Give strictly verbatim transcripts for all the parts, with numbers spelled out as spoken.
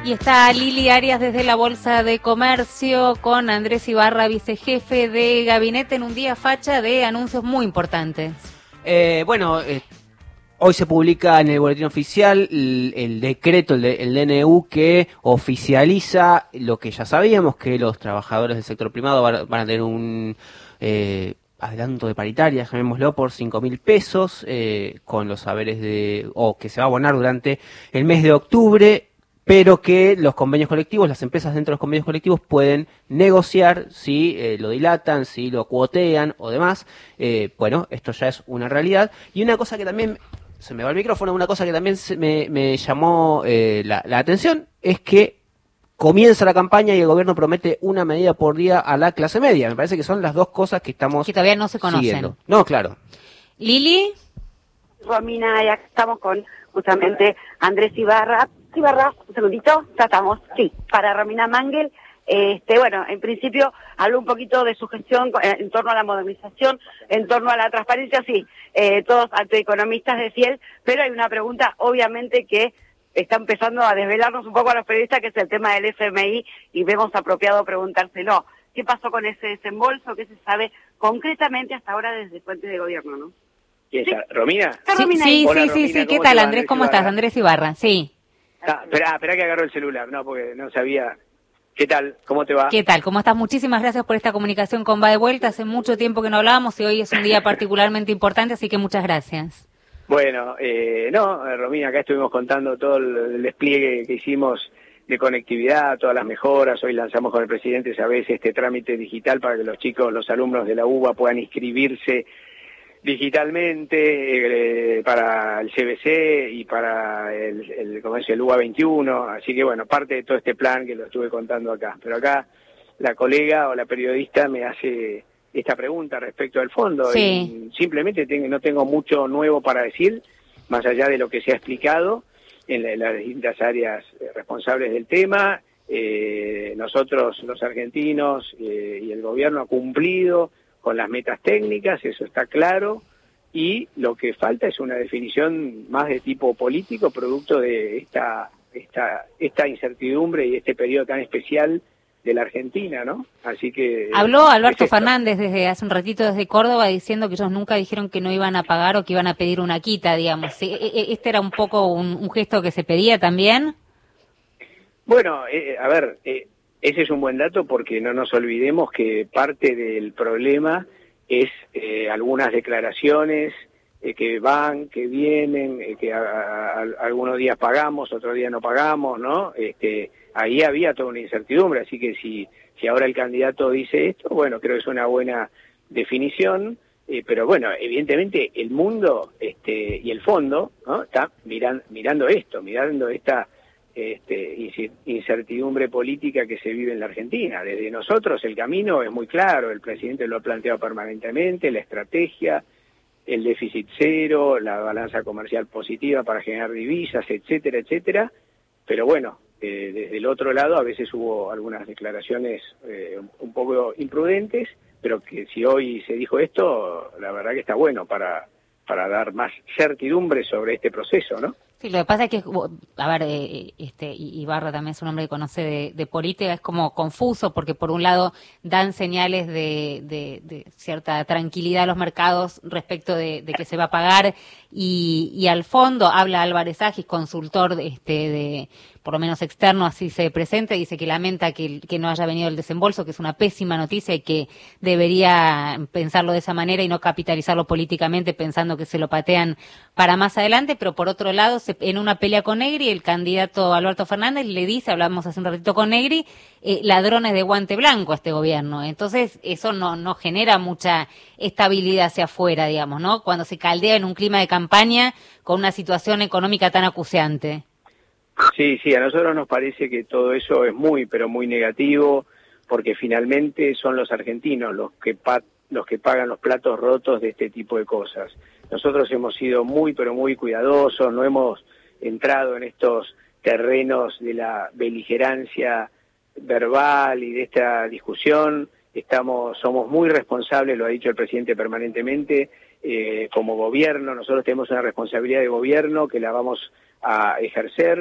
Y está Lili Arias desde la Bolsa de Comercio con Andrés Ibarra, vicejefe de gabinete, en un día facha de anuncios muy importantes. Eh, bueno, eh, hoy se publica en el boletín oficial el, el decreto, el, de, el D N U, que oficializa lo que ya sabíamos, que los trabajadores del sector privado van, van a tener un eh, adelanto de paritaria, llamémoslo, por cinco mil pesos, eh, con los saberes de, o que se va a abonar durante el mes de octubre, pero que los convenios colectivos, las empresas dentro de los convenios colectivos pueden negociar si eh, lo dilatan, si lo cuotean o demás. Eh, bueno, esto ya es una realidad. Y una cosa que también, se me va el micrófono, una cosa que también se me, me llamó eh, la, la atención es que comienza la campaña y el gobierno promete una medida por día a la clase media. Me parece que son las dos cosas que estamos que todavía no se conocen. Siguiendo. No, claro. Lili. Romina, ya estamos con justamente Andrés Ibarra. Ibarra, un segundito, ya estamos. Sí, para Romina Mangel. Este, bueno, en principio habló un poquito de su gestión en torno a la modernización, en torno a la transparencia, sí, eh, todos economistas de fiel, pero hay una pregunta obviamente que está empezando a desvelarnos un poco a los periodistas, que es el tema del F M I, y vemos apropiado preguntárselo. ¿Qué pasó con ese desembolso? ¿Qué se sabe concretamente hasta ahora desde fuentes de gobierno, no? ¿Quién está? ¿Romina? Sí, Romina sí, Hola, sí, Romina, sí, sí. ¿Qué tal, Andrés? ¿Cómo estás? Andrés Ibarra, sí. Ah, espera, espera que agarro el celular, no, porque no sabía. ¿Qué tal? ¿Cómo te va? ¿Qué tal? ¿Cómo estás? Muchísimas gracias por esta comunicación con Va de Vuelta. Hace mucho tiempo que no hablábamos y hoy es un día particularmente importante, así que muchas gracias. Bueno, eh, no, Romina, acá estuvimos contando todo el, el despliegue que hicimos de conectividad, todas las mejoras. Hoy lanzamos con el presidente, sabés, este trámite digital para que los chicos, los alumnos de la U B A puedan inscribirse digitalmente eh, para el C B C y para el, el, como es, el U B A veintiuno, así que bueno, parte de todo este plan que lo estuve contando acá. Pero acá la colega o la periodista me hace esta pregunta respecto al fondo, sí. Y simplemente tengo, no tengo mucho nuevo para decir, más allá de lo que se ha explicado en, la, en las distintas áreas responsables del tema. Eh, nosotros, los argentinos eh, y el gobierno ha cumplido con las metas técnicas, eso está claro, y lo que falta es una definición más de tipo político, producto de esta esta esta incertidumbre y este periodo tan especial de la Argentina, ¿no? Así que... Habló Alberto Fernández desde hace un ratito desde Córdoba diciendo que ellos nunca dijeron que no iban a pagar o que iban a pedir una quita, digamos. ¿Este era un poco un, un gesto que se pedía también? Bueno, eh, a ver... Eh, ese es un buen dato porque no nos olvidemos que parte del problema es eh, algunas declaraciones eh, que van, que vienen, eh, que a, a, a, algunos días pagamos, otros días no pagamos, ¿no? Este, ahí había toda una incertidumbre, así que si, si ahora el candidato dice esto, bueno, creo que es una buena definición, eh, pero bueno, evidentemente el mundo este, y el fondo, ¿no? Está miran, mirando esto, mirando esta... Este, incertidumbre política que se vive en la Argentina. Desde nosotros el camino es muy claro, el presidente lo ha planteado permanentemente, la estrategia, el déficit cero, la balanza comercial positiva para generar divisas, etcétera, etcétera, pero bueno, eh, desde el otro lado a veces hubo algunas declaraciones eh, un poco imprudentes, pero que si hoy se dijo esto, la verdad que está bueno para, para dar más certidumbre sobre este proceso, ¿no? Sí, lo que pasa es que, a ver, eh, este Ibarra también es un hombre que conoce de, de política, es como confuso porque por un lado dan señales de, de, de cierta tranquilidad a los mercados respecto de, de que se va a pagar y, y al fondo habla Álvarez Agis, consultor de, este, de por lo menos externo, así se presenta, dice que lamenta que, que no haya venido el desembolso, que es una pésima noticia y que debería pensarlo de esa manera y no capitalizarlo políticamente pensando que se lo patean para más adelante, pero por otro lado, se, en una pelea con Negri, el candidato Alberto Fernández le dice, hablamos hace un ratito con Negri, eh, ladrones de guante blanco a este gobierno. Entonces, eso no, no genera mucha estabilidad hacia afuera, digamos, ¿no? Cuando se caldea en un clima de campaña con una situación económica tan acuciante. Sí, sí, a nosotros nos parece que todo eso es muy, pero muy negativo, porque finalmente son los argentinos los que pa los que pagan los platos rotos de este tipo de cosas. Nosotros hemos sido muy, pero muy cuidadosos, no hemos entrado en estos terrenos de la beligerancia verbal y de esta discusión. Estamos, somos muy responsables, lo ha dicho el presidente permanentemente, eh, como gobierno. Nosotros tenemos una responsabilidad de gobierno que la vamos a ejercer.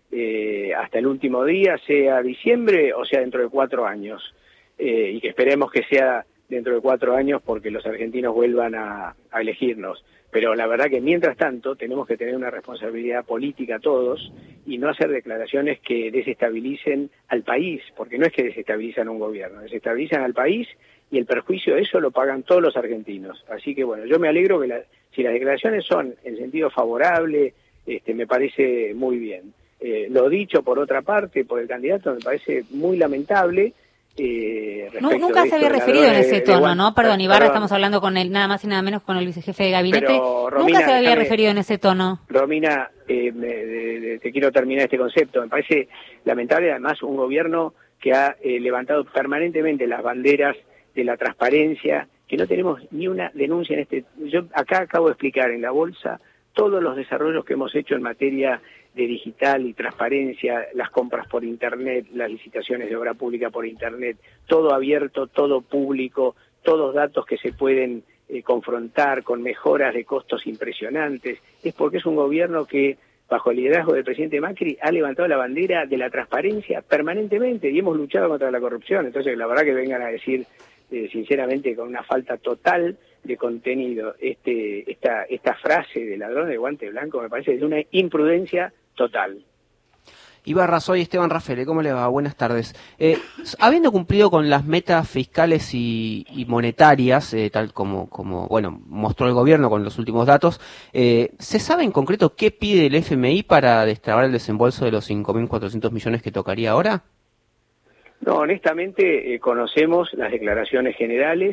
eh, hasta el último día, sea diciembre o sea dentro de cuatro años, eh, y que esperemos que sea dentro de cuatro años porque los argentinos vuelvan a, a elegirnos. Pero la verdad que mientras tanto tenemos que tener una responsabilidad política todos y no hacer declaraciones que desestabilicen al país, porque no es que desestabilizan un gobierno, desestabilizan al país y el perjuicio de eso lo pagan todos los argentinos. Así que bueno, yo me alegro que la, si las declaraciones son en sentido favorable, este, me parece muy bien. Eh, lo dicho por otra parte, por el candidato, me parece muy lamentable. Eh, Nunca se había referido en ese tono, ¿no? Perdón, Ibarra, estamos hablando con el, nada más y nada menos con el vicejefe de gabinete. Pero, Romina, Nunca se había déjame, referido en ese tono. Romina, eh, me, de, de, te quiero terminar este concepto. Me parece lamentable, además, un gobierno que ha eh, levantado permanentemente las banderas de la transparencia, que no tenemos ni una denuncia en este. Yo acá acabo de explicar en la bolsa todos los desarrollos que hemos hecho en materia de digital y transparencia, las compras por internet, las licitaciones de obra pública por internet, todo abierto, todo público, todos datos que se pueden eh, confrontar con mejoras de costos impresionantes. Es porque es un gobierno que, bajo el liderazgo del presidente Macri, ha levantado la bandera de la transparencia permanentemente y hemos luchado contra la corrupción. Entonces, la verdad que vengan a decir, eh, sinceramente, con una falta total de contenido, este, esta, esta frase de ladrón de guante blanco me parece de una imprudencia total. Ibarra, soy Esteban Rafael, ¿cómo le va? Buenas tardes. Eh, habiendo cumplido con las metas fiscales y, y monetarias, eh, tal como, como bueno mostró el gobierno con los últimos datos, eh, ¿se sabe en concreto qué pide el F M I para destrabar el desembolso de los cinco mil cuatrocientos millones que tocaría ahora? No, honestamente eh, conocemos las declaraciones generales,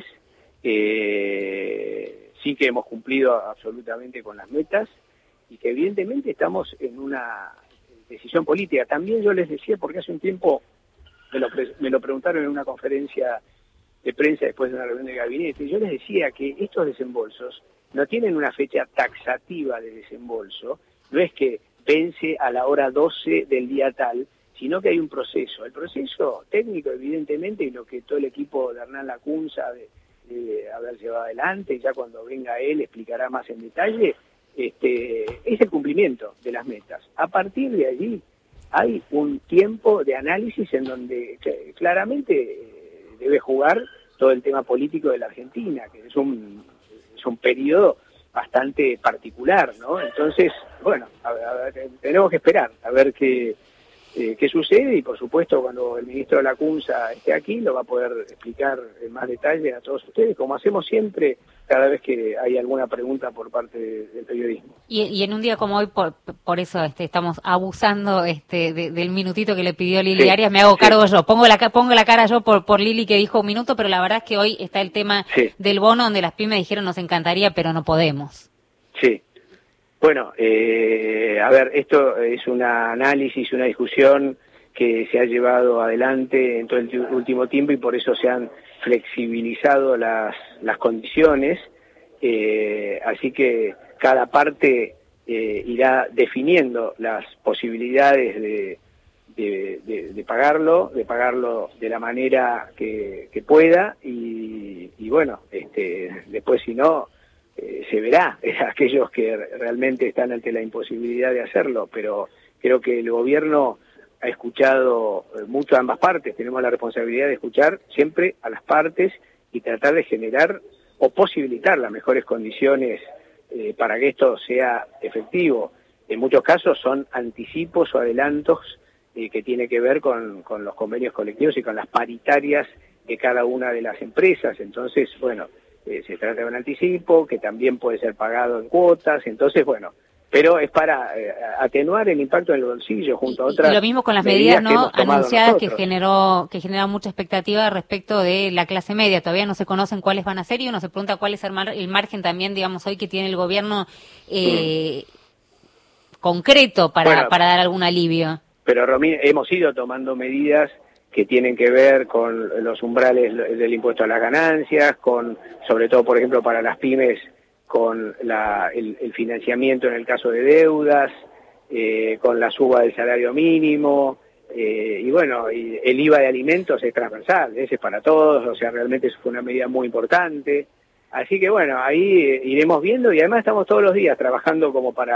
eh, sí que hemos cumplido absolutamente con las metas y que evidentemente estamos en una decisión política. También yo les decía, porque hace un tiempo me lo, me lo preguntaron en una conferencia de prensa después de una reunión de gabinete, y yo les decía que estos desembolsos no tienen una fecha taxativa de desembolso, no es que vence a la hora doce del día tal, sino que hay un proceso. El proceso técnico, evidentemente, y lo que todo el equipo de Hernán Lacunza de, de haber llevado adelante, y ya cuando venga él explicará más en detalle, este, es el cumplimiento de las metas. A partir de allí hay un tiempo de análisis en donde claramente debe jugar todo el tema político de la Argentina, que es un, es un periodo bastante particular, ¿no? Entonces, bueno, a, a, tenemos que esperar a ver qué, eh, qué sucede y, por supuesto, cuando el ministro Lacunza esté aquí, lo va a poder explicar en más detalle a todos ustedes, como hacemos siempre cada vez que hay alguna pregunta por parte de, del periodismo. Y, y en un día como hoy, por, por eso este, estamos abusando este, de, del minutito que le pidió Lili sí, Arias, me hago sí. cargo yo, pongo la, pongo la cara yo por, por Lili que dijo un minuto, pero la verdad es que hoy está el tema sí. del bono, donde las pymes dijeron nos encantaría, pero no podemos. Sí. Bueno, eh, a ver, esto es un análisis, una discusión que se ha llevado adelante en todo el último tiempo y por eso se han flexibilizado las, las condiciones, eh, así que cada parte eh, irá definiendo las posibilidades de, de, de, de pagarlo, de pagarlo de la manera que, que pueda y, y bueno, este, después si no, eh, se verá eh, aquellos que realmente están ante la imposibilidad de hacerlo, pero creo que el gobierno ha escuchado mucho a ambas partes, tenemos la responsabilidad de escuchar siempre a las partes y tratar de generar o posibilitar las mejores condiciones eh, para que esto sea efectivo. En muchos casos son anticipos o adelantos eh, que tiene que ver con, con los convenios colectivos y con las paritarias de cada una de las empresas, entonces, bueno, eh, se trata de un anticipo que también puede ser pagado en cuotas, entonces, bueno, pero es para eh, atenuar el impacto en el bolsillo junto a otras. Y lo mismo con las medidas, medidas no anunciadas nosotros. que generó que generó mucha expectativa respecto de la clase media. Todavía no se conocen cuáles van a ser y uno se pregunta cuál es el, mar, el margen también, digamos, hoy que tiene el gobierno eh, mm. concreto para bueno, para dar algún alivio. Pero Romina, hemos ido tomando medidas que tienen que ver con los umbrales del impuesto a las ganancias, con sobre todo, por ejemplo, para las pymes, con la, el, el financiamiento en el caso de deudas, eh, con la suba del salario mínimo, eh, y bueno, y el I V A de alimentos es transversal, ese es para todos, o sea, realmente eso fue una medida muy importante. Así que bueno, ahí eh, iremos viendo y además estamos todos los días trabajando como para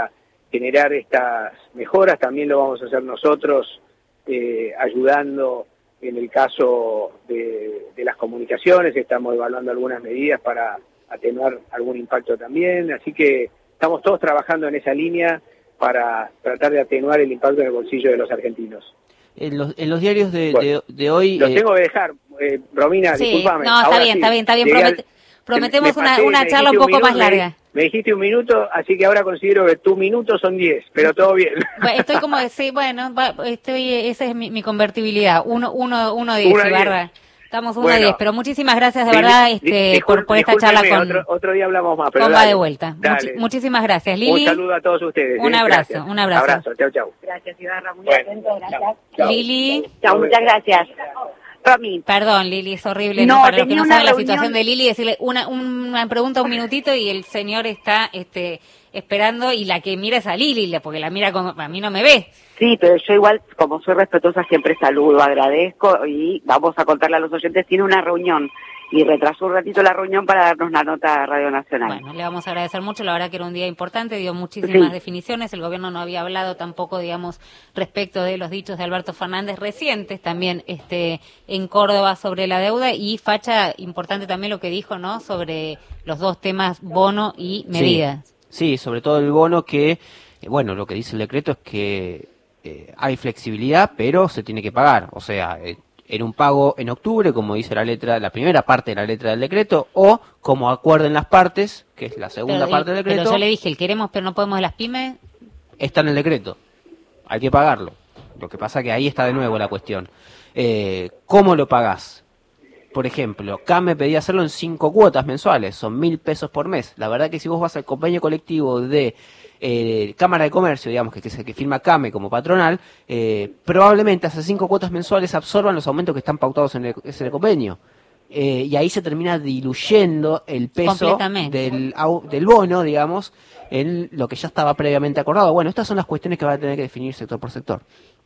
generar estas mejoras. También lo vamos a hacer nosotros, eh, ayudando en el caso de, de las comunicaciones. Estamos evaluando algunas medidas para atenuar algún impacto también, así que estamos todos trabajando en esa línea para tratar de atenuar el impacto en el bolsillo de los argentinos. En los, en los diarios de, Bueno, de, de hoy... Los eh, tengo que dejar, eh, Romina, Sí, discúlpame. no, está Ahora bien, sí, está bien, está bien. llegué Promet- al- prometemos me una, pasé, una me charla un dijiste poco más minuto, me- larga. Me, dijiste un minuto, así que ahora considero que tu minuto son diez, pero todo bien. Bueno, estoy como, sí, bueno, va- estoy, esa es mi, mi convertibilidad, uno, uno, uno diez, Uno a diez. Ibarra. Estamos uno a Bueno. diez, pero muchísimas gracias de Di- verdad di- este, discul- por, por esta charla discúlpenme, con, Otro, otro día hablamos más, pero con Va dale, de vuelta. dale. Muchi- muchísimas gracias, Lili. Un saludo a todos ustedes. Un ¿eh? abrazo, Gracias. un abrazo. Abrazo, chau, chau. Gracias, Ibarra, muy Bueno, atento, gracias. chau. Lili. Chao, muchas gracias. Romy, Perdón, Lili, es horrible, ¿no? No, Para los que tenía no una saben la reunión- situación de Lili, decirle una, una pregunta, un minutito, y el señor está este, esperando, y la que mira es a Lili, porque la mira con, a mí no me ve. sí, pero yo igual, como soy respetuosa, siempre saludo, agradezco y vamos a contarle a los oyentes, tiene una reunión y retrasó un ratito la reunión para darnos la nota a Radio Nacional. Bueno, le vamos a agradecer mucho, la verdad que era un día importante, dio muchísimas Sí. definiciones, el gobierno no había hablado tampoco, digamos, respecto de los dichos de Alberto Fernández recientes, también este en Córdoba sobre la deuda, y Facha, importante también lo que dijo, ¿no?, sobre los dos temas, bono y medidas. Sí, sí, sobre todo el bono que, eh, bueno, lo que dice el decreto es que eh, hay flexibilidad, pero se tiene que pagar, o sea... Eh, en un pago en octubre, como dice la letra, la primera parte de la letra del decreto, o como acuerden las partes, que es la segunda Pero, parte del pero decreto, yo le dije, el queremos pero no podemos de las pymes. está en el decreto. Hay que pagarlo. Lo que pasa que ahí está de nuevo la cuestión. Eh, ¿Cómo lo pagás? Por ejemplo, CAME pedía hacerlo en cinco cuotas mensuales, son mil pesos por mes. La verdad que si vos vas al convenio colectivo de eh, Cámara de Comercio, digamos, que, que es el que firma CAME como patronal, eh, probablemente esas cinco cuotas mensuales absorban los aumentos que están pautados en el, en el convenio. Eh, y ahí se termina diluyendo el peso Completamente. del, au- del bono, digamos, en lo que ya estaba previamente acordado. Bueno, estas son las cuestiones que va a tener que definir sector por sector.